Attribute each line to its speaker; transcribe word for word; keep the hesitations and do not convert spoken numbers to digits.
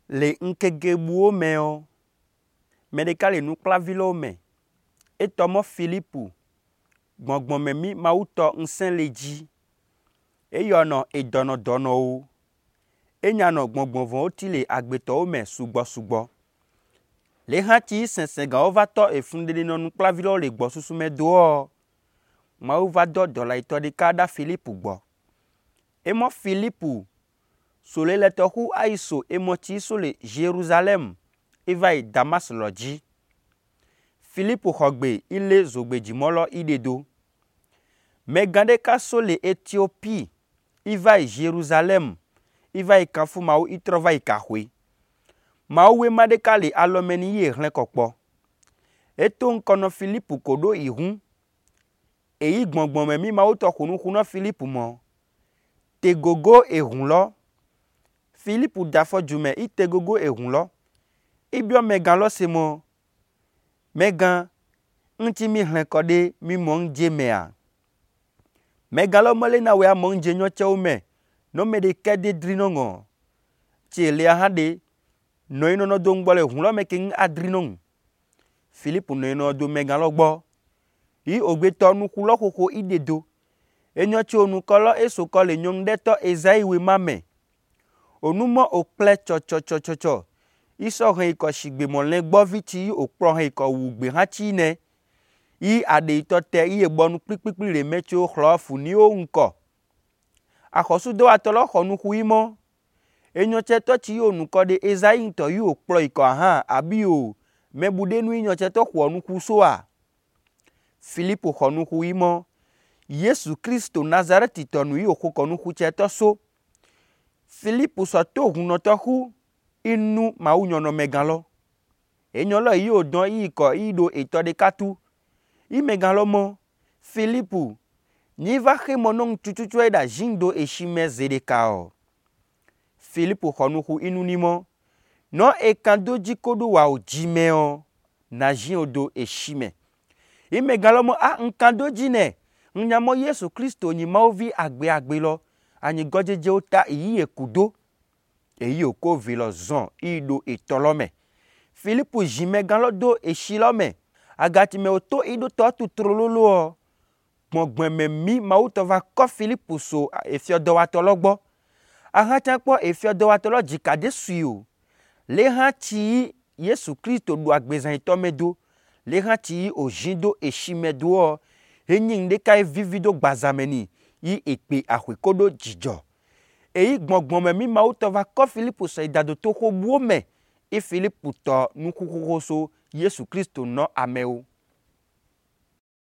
Speaker 1: Le nkegebuwo me o, me ɖeka le nukplavilewo me. Etɔ mɔ Filipu, gbɔngbɔme mi Mawu tɔ ŋusẽ le dzi. Eyɔnɔ edɔnɔdɔnɔwo. Enyanɔ gbɔngbɔnvɔwo ti le agbetɔwo me sugbɔsugbɔ. Le hãtsi sese gawo va tɔ efunɖeɖe nɔ nukplavilewo le gbɔsusu me doa, Mawu va dɔ dɔlayitɔ ɖeka ɖa Filipu gbɔ. Emɔ Filipu so le le tɔƒu ayi so emɔtsi so le Jerusalem eva yi Damas lɔ dzi. Filipu xɔ gbe ile zogbedzimɔlɔ iɖedo. Megã ɖeka so le Etiopie iva yi Jerusalem iva yi kafu Mawu itrɔ va yi kaxoe. Mawu ma ɖeka le alɔme ni ye hlẽ kɔkpɔ. Eto ŋkɔnɔ Filipu ko ɖo ihu. Eyi gbɔngbɔme mi Mawu tɔ xunuxu nɔ Filipu mɔ. Tegogo ehulɔ. Filipu da afɔ dzume itegogo ehulɔ. Ibiɔ megã lɔ se mɔ. Megã ŋutsi mi hlẽ kɔ ɖe mi mɔ ŋdze mea. Megã lɔ mɔle na wea mɔ ŋdze nyɔtsewo me. Nɔ me ɖeke de dri nɔ ŋɔ. Tsi elia hã ɖe. Nɔ yi nɔnɔ do ŋgbɔ le hulɔ me ke ŋu adri nɔ ŋu. Filipu nɔ yi nɔ do megã lɔ gbɔ. Yi ogbetɔ nukulɔ xoxo iɖedo. Enyɔ tso nukɔlɔ esokɔ le nyɔnu ɖe tɔ Ezaiwe ma me. Onumɔ okple tsɔtsɔtsɔtsɔ. Isɔ hẽ yikɔ shigbe mɔlẽ gbɔvi tsi yi okplɔ hẽ yikɔ wu gbe hã tsi ne. Yi aɖeitɔ te yi ebɔnu kplikplikpli le me tso xlɔ funiwo ŋkɔ. Axɔsudɔwatɔ lɔ xɔ nuxu yi mɔ. Enyɔ tse tɔ tsi yi onukɔ ɖe Ezai ŋutɔ yi okplɔ yikɔ hã abi o mebu ɖe nu yi nyɔ tse tɔ xɔ nuxu soa. Filipu xɔ nuxu yi mɔ. Yesu Kristo Nazaretitɔ nu yi oxɔ kɔ nuxu tse tɔ so. Filipu sɔ to hunɔtɔ ƒu inu Mawu nyɔnɔ megã lɔ. Enyɔ lɔ yi odɔ yi kɔ yi ɖo etɔ ɖeka tu. Yi megã lɔ mɔ. Filipu nyi va xe mɔ nɔ ŋutututua ɖa zin do eshime ze ɖeka o. Filipu xɔ nuxu inu ni mɔ. Nɔ eka do dzi ko ɖo wa o dzime o. Na zin o do eshime. Yi megã lɔ mɔ a ŋka do dzi ne. Ŋnyamɔ Yesu Kristo nyi Mawu vi agbe agbe lɔ. Anyigɔdzedzewo ta yi ekudo. Eyi oko vi lɔ zɔn yi ɖo etɔ lɔ me. Filipu zi megã lɔ do eshi lɔ me. Agati me o to yi ɖo tɔ tutro lolo. Gbɔngbɔme mi Mawu tɔ va kɔ Filipu so efiɔdɔwatɔ lɔ gbɔ. Ahatsa kpɔ efiɔdɔwatɔ lɔ dzika de sui o. Le hã tsi yi Yesu Kristo ɖo agbezãitɔ me do. Le hã tsi yi o zin do eshi me do. Enyi ŋɖeka ye vivi do gbazame ni yi ekpe ahwe ko ɖo dzidzɔ. Eyi gbɔngbɔme mi Mawu tɔ va kɔ Filipu so edado to xobuwo me. E Filipu tɔ nukuxoxo so Yesu Kristo nɔ amewo.